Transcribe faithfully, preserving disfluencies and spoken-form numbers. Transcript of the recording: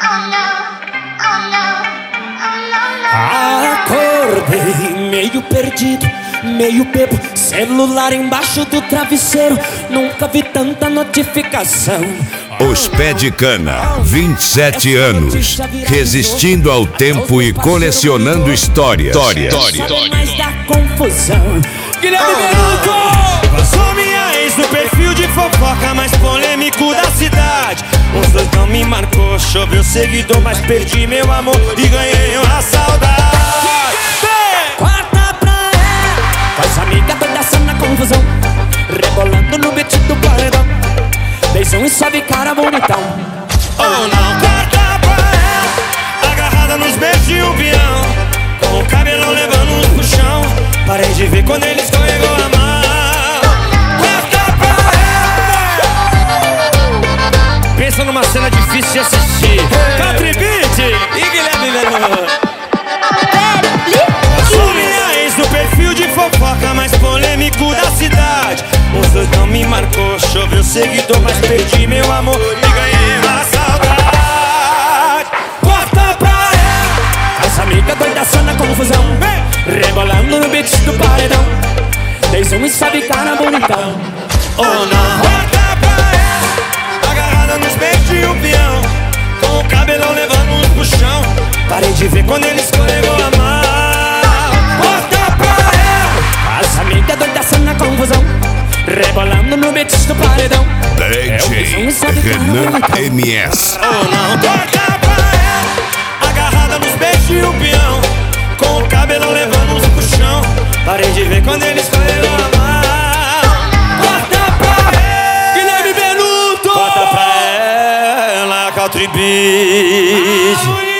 Acordei meio perdido, meio bebo, celular embaixo do travesseiro. Nunca vi tanta notificação. Os Pé de Cana, vinte e sete anos, resistindo ao tempo e colecionando histórias. Histórias. Mais da confusão. Guilherme Benuto! Passou minha ex no perfil de fofoca mais polêmico da cidade. Os dois não me marcou, choveu seguidor, mas perdi meu amor e ganhei uma saudade. Corta pra ela, faz amiga doida na confusão, rebolando no beat do paredão. Beijão e sobe cara bonitão. Oh não, corta pra ela, agarrada nos beijos de um peão, com o cabelão levando pro chão. Parei de ver quando ele escorregou a mão. Corta pra ela. Pensa numa cena difícil de assistir. Country Beat e Guilherme Benuto. Passou minha ex no perfil de fofoca mais polêmico da cidade. Os dois não me marcou, choveu seguidor, mas perdi meu amor e ganhei uma saudade. Corta pra ela, essa amiga doida só na confusão, rebolando no beat do paredão. Beijão e sobe cara bonitão. Oh não, corta pra ela, agarrada nos beijos de um peão, com o cabelão levando uns pro chão. Parei de ver quando ele escorregou a mão. Corta pra ela, essa amiga doida só na confusão, rebolando no beat do paredão. D J Renan M S. Oh não, corta pra ela, agarrada nos beijos de um peão, com o cabelão levando uns pro chão. Parei de ver quando ele escorregou a mão. Corta pra ela, Guilherme Benuto! corta pra ela, Country Beat.